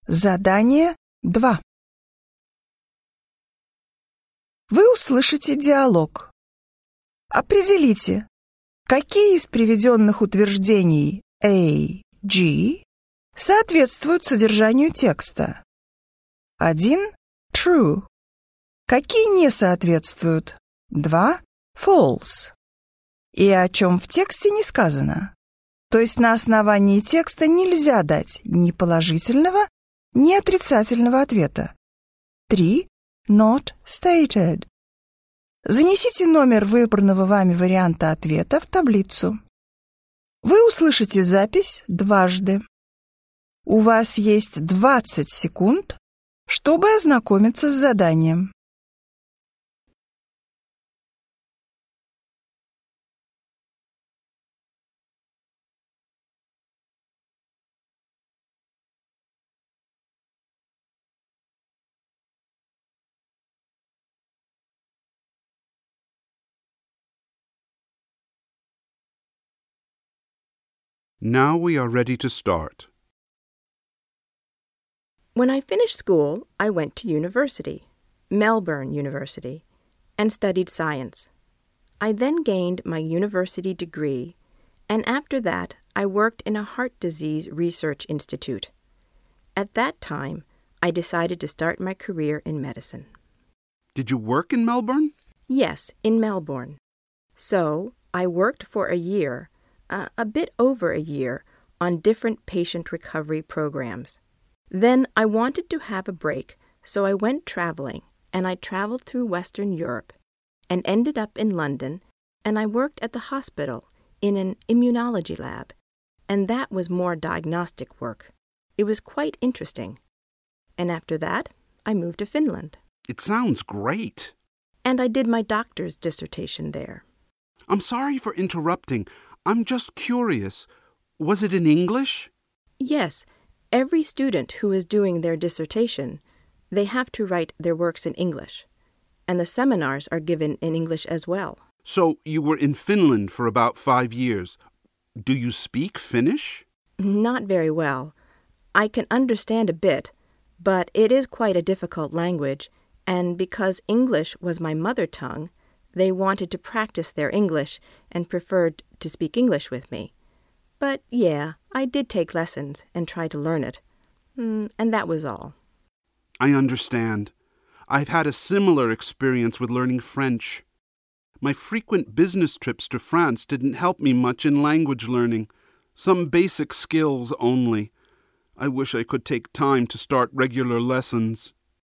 Задание 2. Вы услышите диалог. Определите, какие из приведенных утверждений A, G соответствуют содержанию текста. 1. True. Какие не соответствуют? 2. False. И о чем в тексте не сказано. То есть на основании текста нельзя дать ни положительного, ни отрицательного ответа. 3. Not stated. Занесите номер выбранного вами варианта ответа в таблицу. Вы услышите запись дважды. У вас есть 20 секунд, чтобы ознакомиться с заданием. Now we are ready to start. When I finished school, I went to university, Melbourne University, and studied science. I then gained my university degree, and after that, I worked in a heart disease research institute. At that time, I decided to start my career in medicine. Did you work in Melbourne? Yes, in Melbourne. So, I worked for a year, a bit over a year, on different patient recovery programs. Then I wanted to have a break, so I went traveling, and I traveled through Western Europe, and ended up in London, and I worked at the hospital in an immunology lab, and that was more diagnostic work. It was quite interesting. And after that, I moved to Finland. It sounds great. And I did my doctor's dissertation there. I'm sorry for interrupting. I'm just curious. Was it in English? Yes, every student who is doing their dissertation, they have to write their works in English. And the seminars are given in English as well. So you were in Finland for about 5 years. Do you speak Finnish? Not very well. I can understand a bit, but it is quite a difficult language, and because English was my mother tongue, they wanted to practice their English and preferred to speak English with me. But yeah, I did take lessons and try to learn it. And that was all. I understand. I've had a similar experience with learning French. My frequent business trips to France didn't help me much in language learning. Some basic skills only. I wish I could take time to start regular lessons.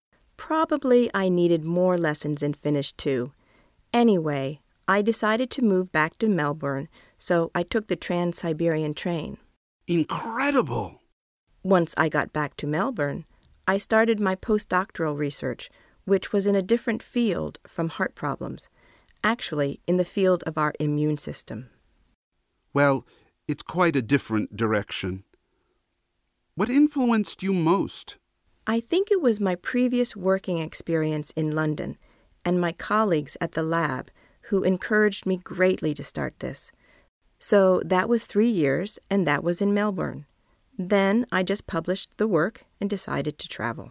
Probably I needed more lessons in Finnish too. Anyway, I decided to move back to Melbourne, so I took the Trans-Siberian train. Incredible! Once I got back to Melbourne, I started my postdoctoral research, which was in a different field from heart problems, actually in the field of our immune system. Well, it's quite a different direction. What influenced you most? I think it was my previous working experience in London and my colleagues at the lab who encouraged me greatly to start this. So that was 3 years, and that was in Melbourne. Then I just published the work and decided to travel.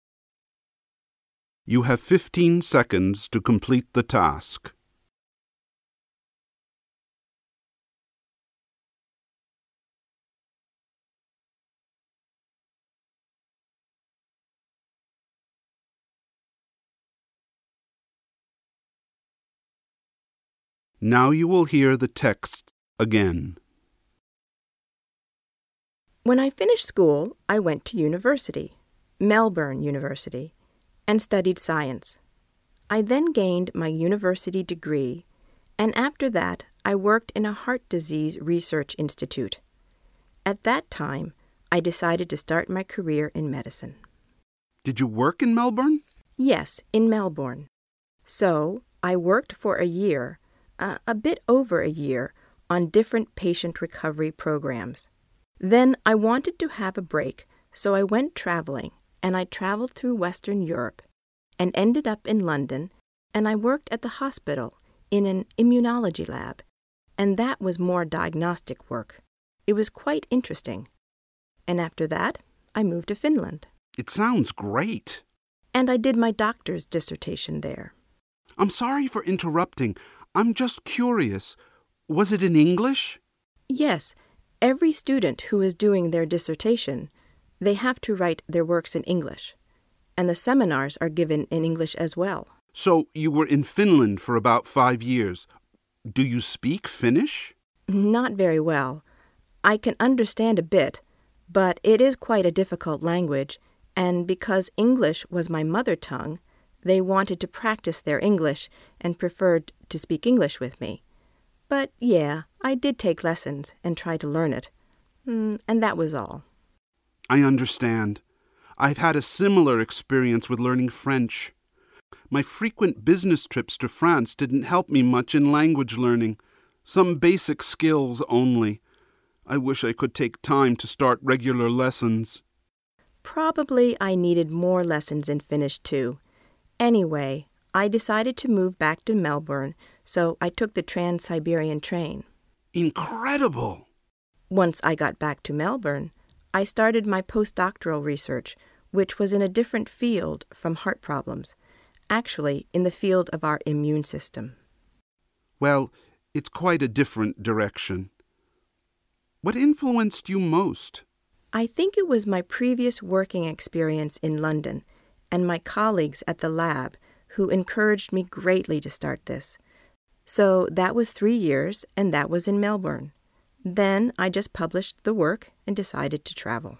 You have 15 seconds to complete the task. Now you will hear the text again. When I finished school, I went to university, Melbourne University, and studied science. I then gained my university degree, and after that, I worked in a heart disease research institute. At that time, I decided to start my career in medicine. Did you work in Melbourne? Yes, in Melbourne. So, I worked for a year, a bit over a year, on different patient recovery programs. Then I wanted to have a break, so I went traveling, and I traveled through Western Europe, and ended up in London, and I worked at the hospital in an immunology lab, and that was more diagnostic work. It was quite interesting. And after that, I moved to Finland. It sounds great. And I did my doctor's dissertation there. I'm sorry for interrupting. I'm just curious. Was it in English? Yes, every student who is doing their dissertation, they have to write their works in English. And the seminars are given in English as well. So you were in Finland for about 5 years. Do you speak Finnish? Not very well. I can understand a bit, but it is quite a difficult language, and because English was my mother tongue, they wanted to practice their English and preferred to speak English with me. But yeah, I did take lessons and try to learn it. And that was all. I understand. I've had a similar experience with learning French. My frequent business trips to France didn't help me much in language learning. Some basic skills only. I wish I could take time to start regular lessons. Probably I needed more lessons in Finnish too. Anyway, I decided to move back to Melbourne, so I took the Trans-Siberian train. Incredible! Once I got back to Melbourne, I started my postdoctoral research, which was in a different field from heart problems, actually in the field of our immune system. Well, it's quite a different direction. What influenced you most? I think it was my previous working experience in London and my colleagues at the lab who encouraged me greatly to start this. So that was 3 years, and that was in Melbourne. Then I just published the work and decided to travel.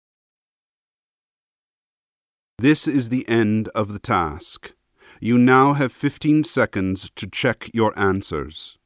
This is the end of the task. You now have 15 seconds to check your answers.